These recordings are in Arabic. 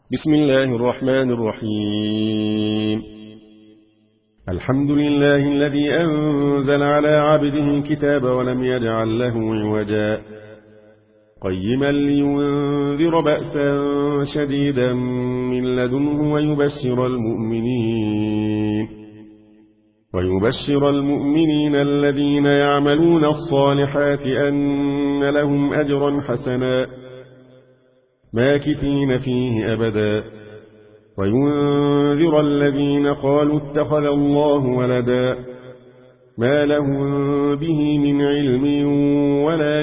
بسم الله الرحمن الرحيم. الحمد لله الذي أنزل على عبده الكتاب ولم يجعل له عوجا قيما لينذر بأسا شديدا من لدنه ويبشر المؤمنين الذين يعملون الصالحات أن لهم أجرا حسنا ماكثين فيه أبدا وينذر الذين قالوا اتخذ الله ولدا ما لهم به من علم ولا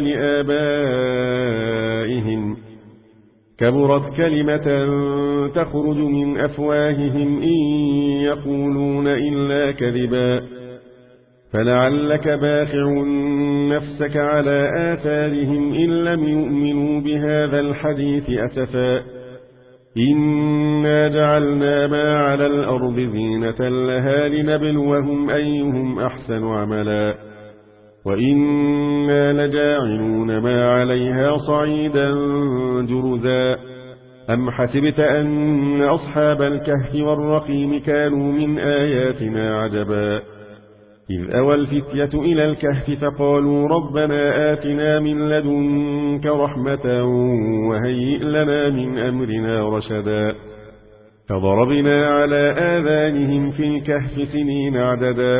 لآبائهم كبرت كلمة تخرج من أفواههم إن يقولون إلا كذبا فلعلك باخع نفسك على آثارهم إن لم يؤمنوا بهذا الحديث أسفا إنا جعلنا ما على الأرض زينة لها لنبلوهم أيهم أحسن عملا وإنا لجاعلون ما عليها صعيدا جرزا أم حسبت أن أصحاب الكهف والرقيم كانوا من آياتنا عجبا إذ أوى الفتية إلى الكهف فقالوا ربنا آتنا من لدنك رحمة وهيئ لنا من أمرنا رشدا فضربنا على آذانهم في الكهف سنين عددا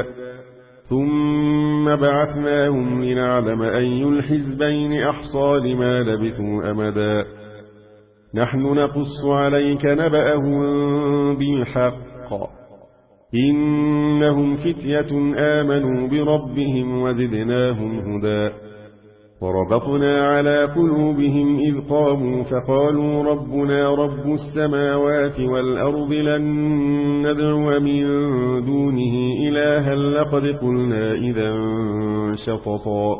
ثم بعثناهم لنعلم أي الحزبين أحصى لما لبثوا أمدا نحن نقص عليك نبأهم بالحق إنهم فتية آمنوا بربهم وزدناهم هدى وربطنا على قلوبهم إذ قاموا فقالوا ربنا رب السماوات والأرض لن ندعو من دونه إلها لقد قلنا إذا شططا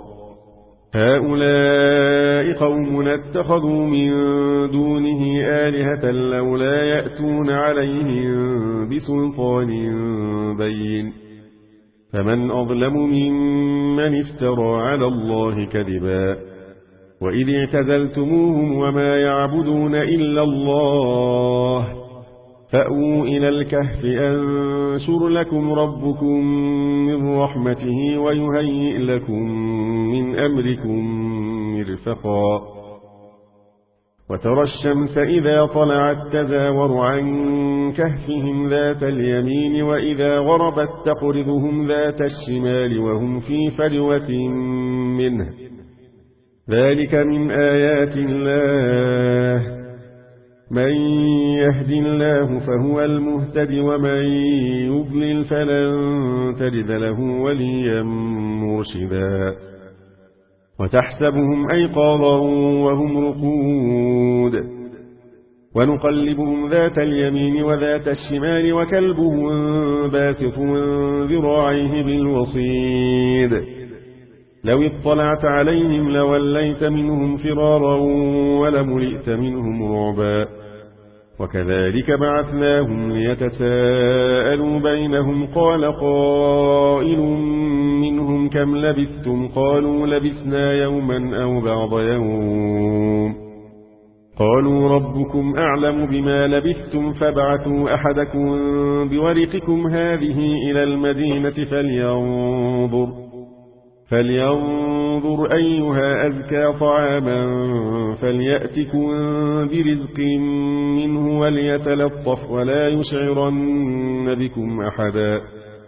هؤلاء قومنا اتخذوا من دونه آلهة لولا يأتون عليهم بسلطان بين فمن أظلم ممن افترى على الله كذبا وإذ اعتزلتموهم وما يعبدون إلا الله فأووا إلى الكهف أنشر لكم ربكم من رحمته ويهيئ لكم من أمركم مرفقا وترى الشمس إذا طلعت تزاور عن كهفهم ذات اليمين وإذا غربت تقرضهم ذات الشمال وهم في فجوة منه ذلك من آيات الله من يهد الله فهو المهتد ومن يضلل فلن تجد له وليا مرشدا وتحسبهم أيقاظا وهم رقود ونقلبهم ذات اليمين وذات الشمال وكلبهم باسط ذراعيه بالوصيد لو اطلعت عليهم لوليت منهم فرارا ولملئت منهم رعبا وكذلك بعثناهم ليتساءلوا بينهم قال قائل منهم كم لبثتم قالوا لبثنا يوما أو بعض يوم قالوا ربكم أعلم بما لبثتم فابعثوا أحدكم بورقكم هذه إلى المدينة فلينظر أيها أزكى طعاما فليأتكم برزق منه وليتلطف ولا يشعرن بكم أحدا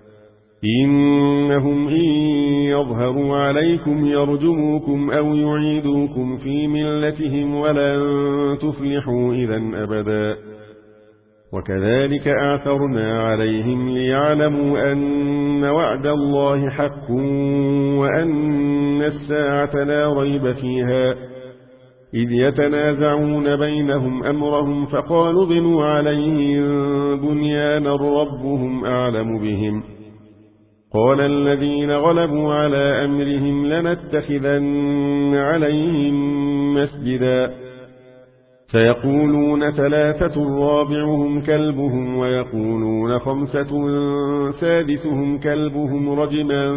إنهم إن يظهروا عليكم يرجموكم أو يعيدوكم في ملتهم ولن تفلحوا إذا أبدا وكذلك أعثرنا عليهم ليعلموا أن وعد الله حق وأن الساعة لا ريب فيها إذ يتنازعون بينهم أمرهم فقالوا بنوا عليهم بنيانا ربهم أعلم بهم قال الذين غلبوا على أمرهم لنتخذن عليهم مسجدا سيقولون ثلاثة رابعهم كلبهم ويقولون خمسة سادسهم كلبهم رجما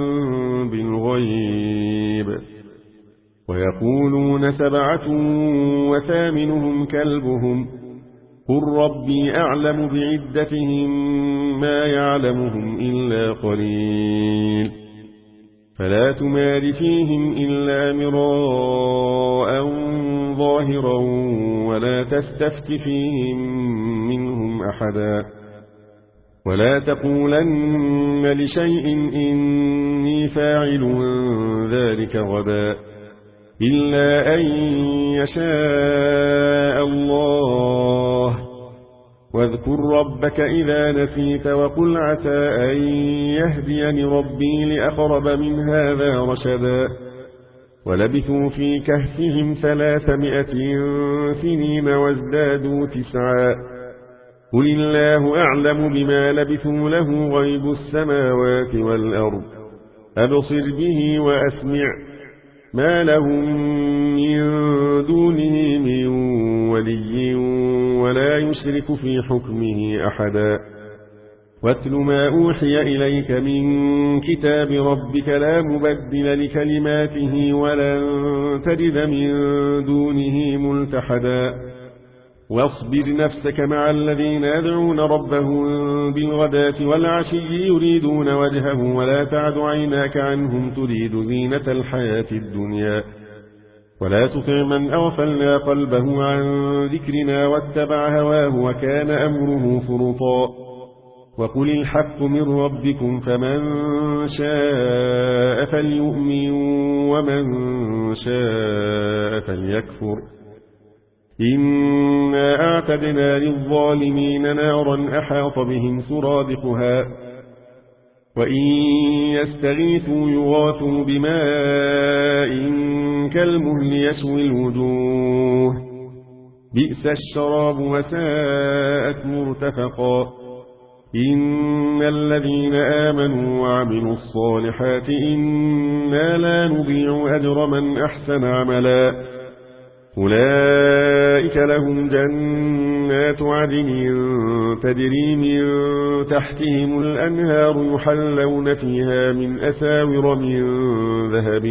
بالغيب ويقولون سبعة وثامنهم كلبهم قل ربي أعلم بعدتهم ما يعلمهم إلا قليل فلا تمار فيهم إلا مراء ظاهرا ولا تستفت فيهم منهم أحدا ولا تقولن لشيء إني فاعل ذلك غدا إلا أن يشاء الله واذكر ربك إذا نسيت وقل عسى أن يهديني ربي لأقرب من هذا رشدا ولبثوا في كهفهم 300 سنين وازدادوا 9 قل الله أعلم بما لبثوا له غيب السماوات والأرض أبصر به وأسمع ما لهم من دونه من ولي ولا يشرك في حكمه أحدا واتل ما أوحي إليك من كتاب ربك لا مبدل لكلماته ولن تجد من دونه ملتحدا واصبر نفسك مع الذين يدعون ربهم بالغداة والعشي يريدون وجهه ولا تعد عيناك عنهم تريد زينة الحياة الدنيا ولا تطع من أغفلنا قلبه عن ذكرنا واتبع هواه وكان أمره فرطا وقل الحق من ربكم فمن شاء فليؤمن ومن شاء فليكفر إنا أعتدنا للظالمين نارا أحاط بهم سرادقها وإن يستغيثوا يغاثوا بماء كالمهل يشوي الوجوه بئس الشراب وساءت مرتفقا إن الذين آمنوا وعملوا الصالحات إنا لا نضيع أجر من أحسن عملا أولئك لهم جنات عدن تجري من تحتهم الأنهار يحلون فيها من أساور من ذهب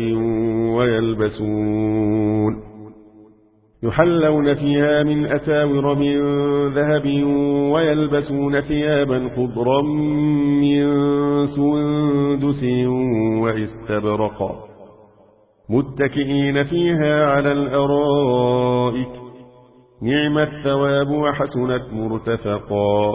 ويلبسون ثيابا خضرا من سندس واستبرق متكئين فيها على الأرائك نعم الثواب وحسنت مرتفقا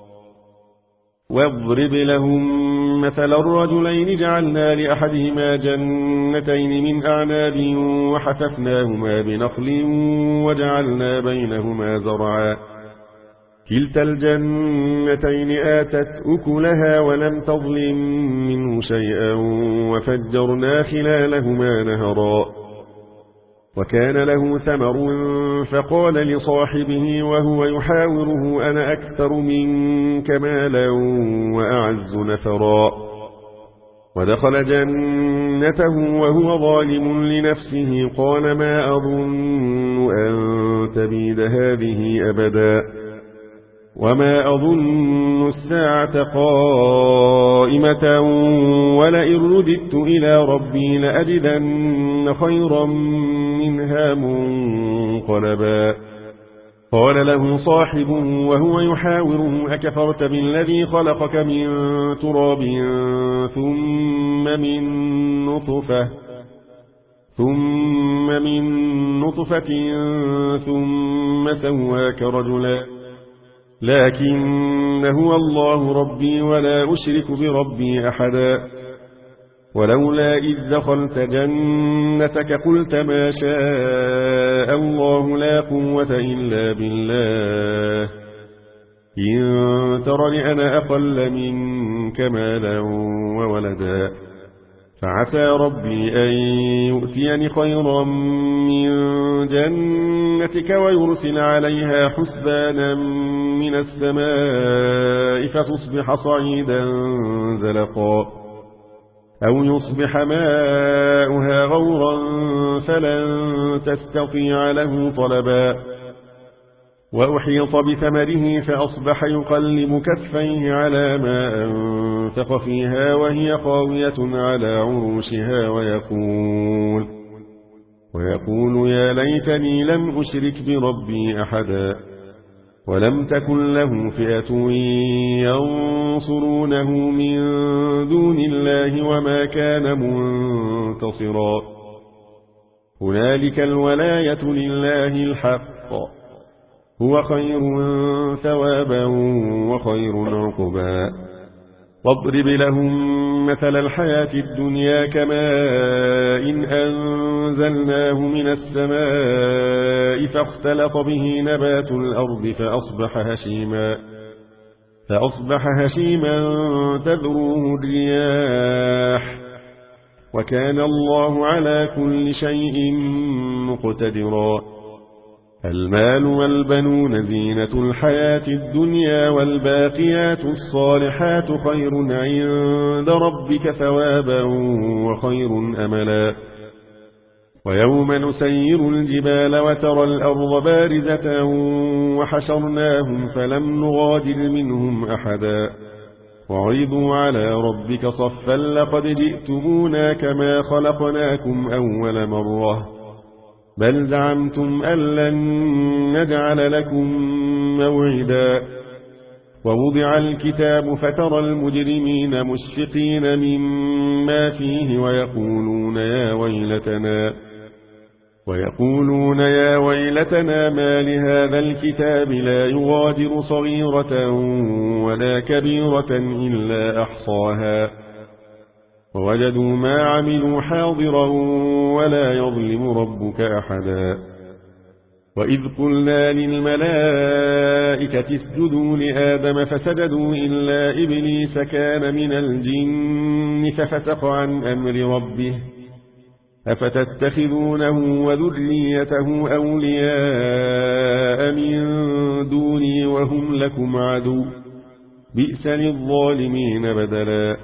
واضرب لهم مثل الرجلين جعلنا لأحدهما جنتين من أعناب وحففناهما بنخل وجعلنا بينهما زرعا كلتا الجنتين آتت أكلها ولم تظلم منه شيئا وفجرنا خلالهما نهرا وكان له ثمر فقال لصاحبه وهو يحاوره أنا أكثر منك مالا وأعز نفرا ودخل جنته وهو ظالم لنفسه قال ما أظن أن تبيد هذه أبدا وما أظن الساعة قائمة ولئن رددت إلى ربي لأجدن خيرا منها منقلبا قال له صاحبه وهو يحاوره أكفرت بالذي خلقك من تراب ثم من نطفة ثم سواك رجلا لكن هو الله ربي ولا أشرك بربي أحدا ولولا إذ دخلت جنتك قلت ما شاء الله لا قوة إلا بالله إن ترني أنا أقل منك مالا وولدا فعسى ربي أن يؤتيني خيرا من جنتك ويرسل عليها حسبانا من السماء فتصبح صعيدا زلقا أو يصبح ماؤها غورا فلن تستطيع له طلبا وأحيط بثمره فأصبح يقلب كفيه على ما أنفق فيها وهي خاوية على عروشها ويقول يا ليتني لم أشرك بربي أحدا ولم تكن له فئة ينصرونه من دون الله وما كان منتصرا. هنالك الولاية لله الحق، هو خير ثوابا وخير عقبا. واضرب لهم مثل الحياة الدنيا كماء إن أنزلناه من السماء فاختلط به نبات الأرض فأصبح هشيما تذروه الرياح، وكان الله على كل شيء مقتدرا. المال والبنون زينة الحياة الدنيا، والباقيات الصالحات خير عند ربك ثوابا وخير أملا. ويوم نسير الجبال وترى الأرض بارزة وحشرناهم فلم نغادر منهم أحدا، وعرضوا على ربك صفا لقد جئتمونا كما خلقناكم أول مرة، بل زعمتم أن لن نجعل لكم موعدا. ووضع الكتاب فترى المجرمين مشفقين مما فيه ويقولون يا ويلتنا ما لهذا الكتاب لا يغادر صغيرة ولا كبيرة إلا أحصاها، ووجدوا ما عملوا حاضرا ولا يظلم ربك أحدا. وإذ قلنا للملائكة اسجدوا لآدم فسجدوا إلا إبليس كان من الجن ففسق عن أمر ربه، أفتتخذونه وذريته أولياء من دوني وهم لكم عدو، بئس للظالمين بدلا.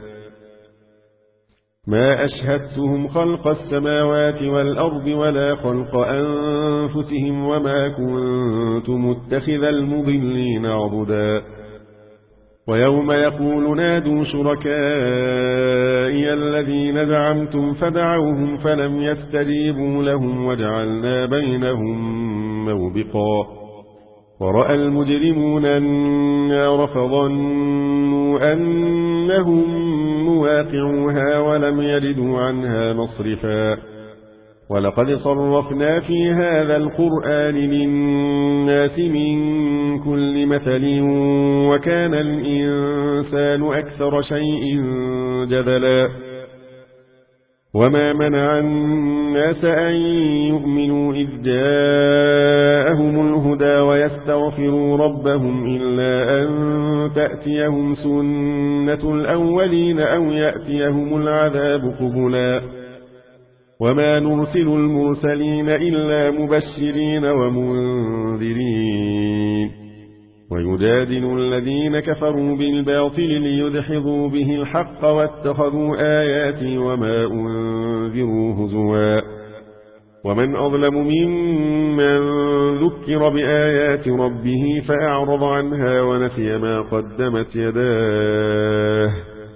ما أشهدتهم خلق السماوات والأرض ولا خلق أنفسهم وما كنت متخذ المضلين عضدا. ويوم يقول نادوا شركائي الذين زعمتم فدعوهم فلم يستجيبوا لهم وجعلنا بينهم موبقا. ورأى المجرمون النار فظنوا أنهم مواقعوها ولم يجدوا عنها مصرفا. ولقد صرفنا في هذا القرآن للناس من كل مثل وكان الإنسان أكثر شيء جدلا. وما منع الناس أن يؤمنوا إذ جاءهم الهدى ويستغفروا ربهم إلا أن تأتيهم سنة الأولين أو يأتيهم العذاب قبلا. وما نرسل المرسلين إلا مبشرين ومنذرين، ويجادل الذين كفروا بالباطل ليدحضوا به الحق واتخذوا آياتي وما أنذروا هزوا. ومن أظلم ممن ذكر بآيات ربه فأعرض عنها ونسي ما قدمت يداه.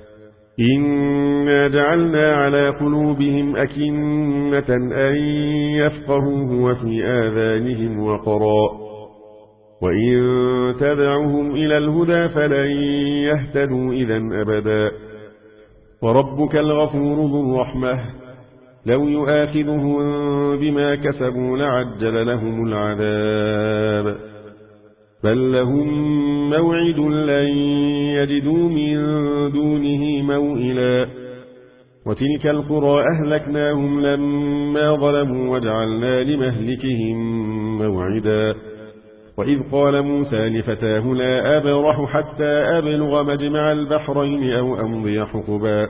إنا جعلنا على قلوبهم أكنة أن يفقهوه وفي آذانهم وقرا، وإن تدعهم إلى الهدى فلن يهتدوا إذن أبدا. وربك الغفور ذو الرحمة، لو يؤاخذهم بما كسبوا لعجل لهم العذاب، بل لهم موعد لن يجدوا من دونه موئلا. وتلك القرى أهلكناهم لما ظلموا وجعلنا لمهلكهم موعدا. وإذ قال موسى لفتاه لا أبرح حتى أبلغ مجمع البحرين أو أمضي حقبا،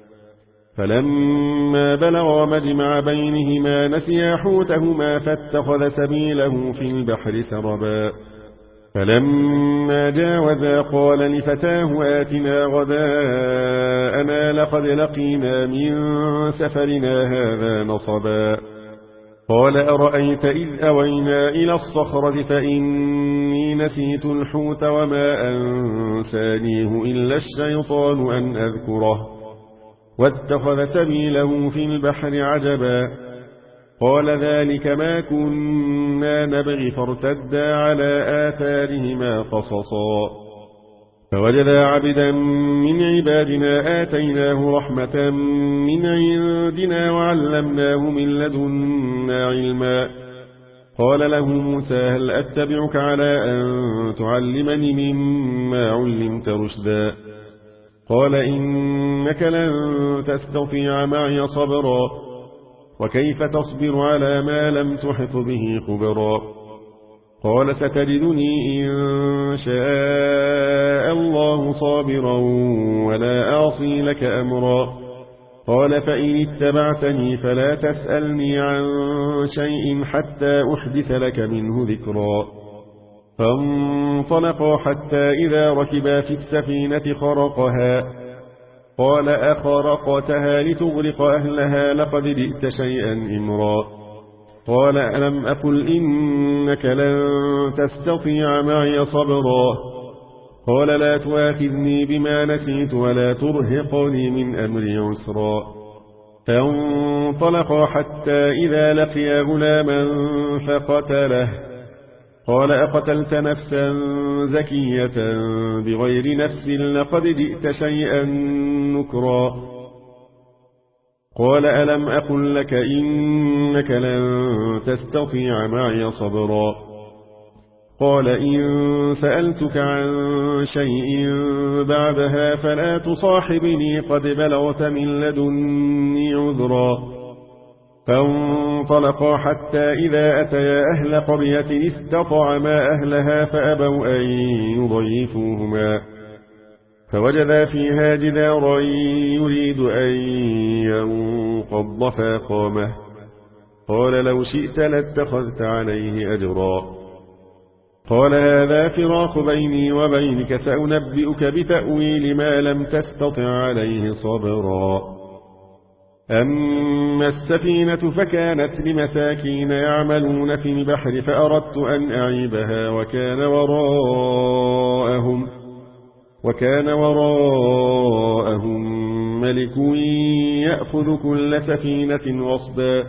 فلما بلغا مجمع بينهما نسيا حوتهما فاتخذ سبيله في البحر سربا. فلما جاوزا قال لفتاه آتنا غداءنا لقد لقينا من سفرنا هذا نصبا. قال أرأيت إذ أوينا إلى الصخرة فإني نسيت الحوت وما أنسانيه إلا الشيطان أن أذكره، واتخذ سبيله في البحر عجبا. قال ذلك ما كنا نبغي فارتدا على آثارهما قصصا فوجدا عبدا من عبادنا آتيناه رحمة من عندنا وعلمناه من لدنا علما قال له موسى هل أتبعك على أن تعلمني مما علمت رشدا قال إنك لن تستطيع معي صبرا وكيف تصبر على ما لم تحط به خبرا قال ستجدني إن شاء الله صابرا ولا أعصي لك أمرا قال فإن اتبعتني فلا تسألني عن شيء حتى أحدث لك منه ذكرا فانطلقا حتى إذا ركبا في السفينة خرقها قال أخرقتها لتغرق أهلها لقد جئت شيئا إمرا قال ألم أقل إنك لن تستطيع معي صبرا قال لا تؤاخذني بما نسيت ولا ترهقني من أمري عسرا فانطلقا حتى إذا لقيا غلاما فقتله قال أقتلت نفسا زكية بغير نفس لقد جئت شيئا نكرا قال ألم أقل لك إنك لن تستطيع معي صبرا قال إن سألتك عن شيء بعدها فلا تصاحبني قد بلغت من لدني عذرا فانطلقا حتى إذا أتيا أهل قرية استطعما أهلها فأبوا أن يضيفوهما فوجدا فيها جدارا يريد أن ينقض فأقامه قال لو شئت لاتخذت عليه أجرا قال هذا فراق بيني وبينك سأنبئك بتأويل ما لم تستطع عليه صبرا أما السفينة فكانت لمساكين يعملون في البحر فأردت أن أعيبها وكان وراءهم ملك يأخذ كل سفينة غصبا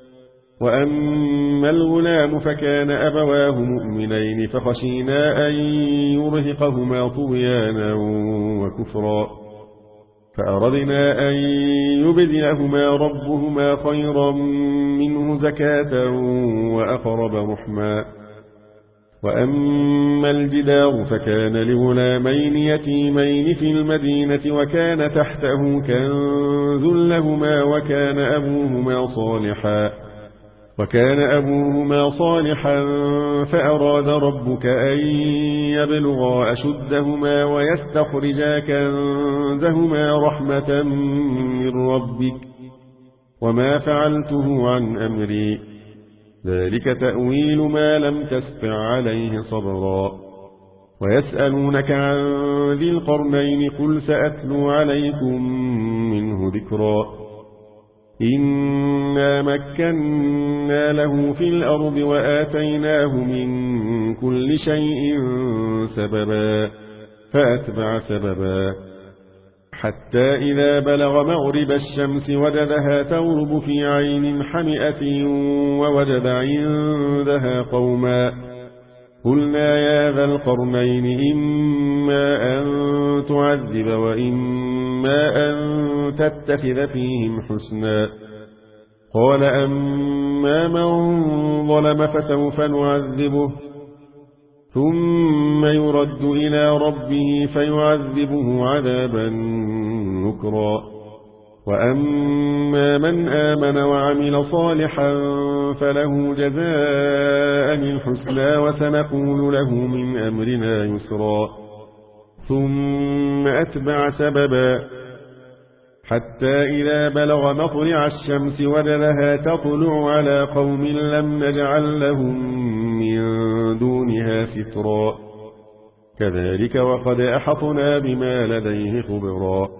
وأما الغلام فكان أبواه مؤمنين فخشينا أن يرهقهما طغيانا وكفرا فأردنا أن يبدلهما ربهما خيرا منه زكاة وأقرب رحما وأما الجدار فكان لغلامين يتيمين في المدينة وكان تحته كنز لهما وكان أبوهما صالحا فأراد ربك أن يبلغا أشدهما ويستخرجا كنزهما رحمة من ربك وما فعلته عن أمري ذلك تأويل ما لم تستطع عليه صبرا ويسألونك عن ذي القرنين قل سأتلو عليكم منه ذكرا إنا مكنا له في الأرض وآتيناه من كل شيء سببا فأتبع سببا حتى إذا بلغ مغرب الشمس وجدها تغرب في عين حمئة ووجد عندها قوما قلنا يا ذا القرنين إما أن تعذب وإما أن تتخذ فيهم حسنا قال أما من ظلم فسوف نعذبه ثم يرد إلى ربه فيعذبه عذابا نكرا وأما من آمن وعمل صالحا فله جزاء الحسنى وسنقول له من أمرنا يسرا ثم أتبع سببا حتى إذا بلغ مطلع الشمس وجدها تطلع على قوم لم نجعل لهم من دونها سترا كذلك وقد أحطنا بما لديه خبرا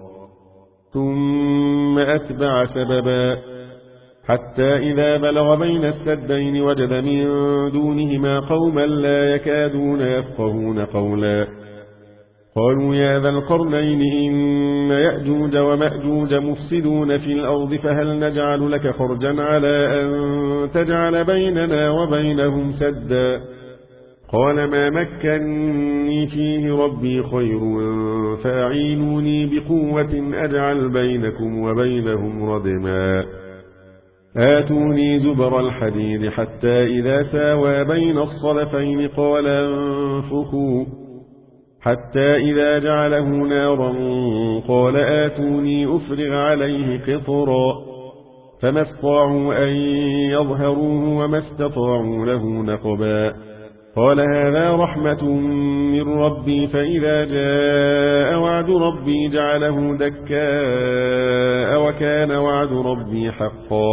ثم أتبع سببا حتى إذا بلغ بين السدين وجد من دونهما قوما لا يكادون يفقهون قولا قالوا يا ذا القرنين إن يأجوج ومأجوج مفسدون في الأرض فهل نجعل لك خرجا على أن تجعل بيننا وبينهم سدا قال ما مكنني فيه ربي خير فأعينوني بقوة أجعل بينكم وبينهم ردما آتوني زبر الحديد حتى إذا ساوى بين الصدفين قال انفخوا حتى إذا جعله نارا قال آتوني أفرغ عليه قطرا فما استطاعوا أن يظهروه وما استطاعوا له نقبا قال هذا رحمة من ربي فإذا جاء وعد ربي جعله دكاء وكان وعد ربي حقا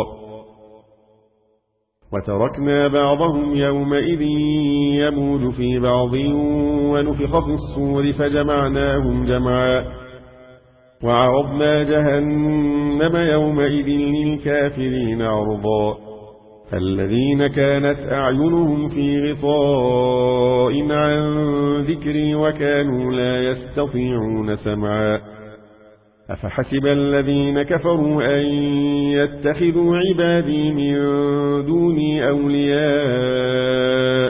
وتركنا بعضهم يومئذ يموج في بعض ونفخ في الصور فجمعناهم جمعا وعرضنا جهنم يومئذ للكافرين عرضا الذين كانت أعينهم في غطاء عن ذكري وكانوا لا يستطيعون سمعا أفحسب الذين كفروا أن يتخذوا عبادي من دوني أولياء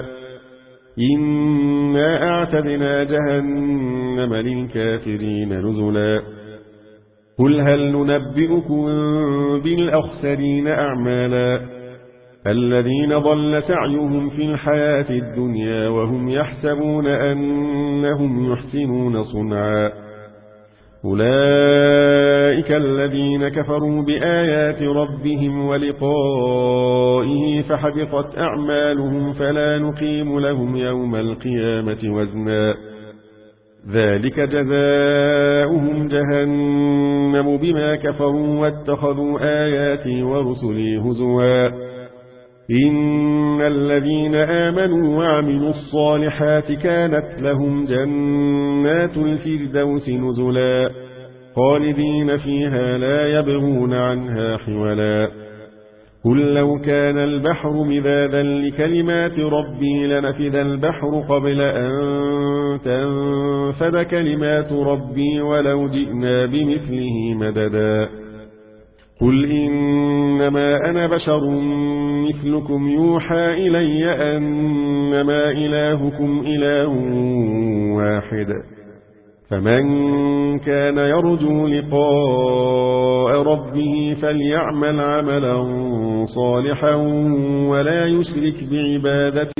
إنا أعتدنا جهنم للكافرين نزلا قل هل ننبئكم بالأخسرين أعمالا الذين ضل سعيهم في الحياة الدنيا وهم يحسبون أنهم يحسنون صنعا أولئك الذين كفروا بآيات ربهم ولقائه فحبطت أعمالهم فلا نقيم لهم يوم القيامة وزنا ذلك جزاؤهم جهنم بما كفروا واتخذوا آياتي ورسلي هزوا إن الذين آمنوا وعملوا الصالحات كانت لهم جنات الفردوس نزلا خالدين فيها لا يبغون عنها حولا قل لو كان البحر مدادا لكلمات ربي لنفد البحر قبل أن تنفد كلمات ربي ولو جئنا بمثله مددا قل إنما أنا بشر مثلكم يوحى إلي أنما إلهكم إله واحد فمن كان يرجو لقاء ربه فليعمل عملا صالحا ولا يشرك بعبادة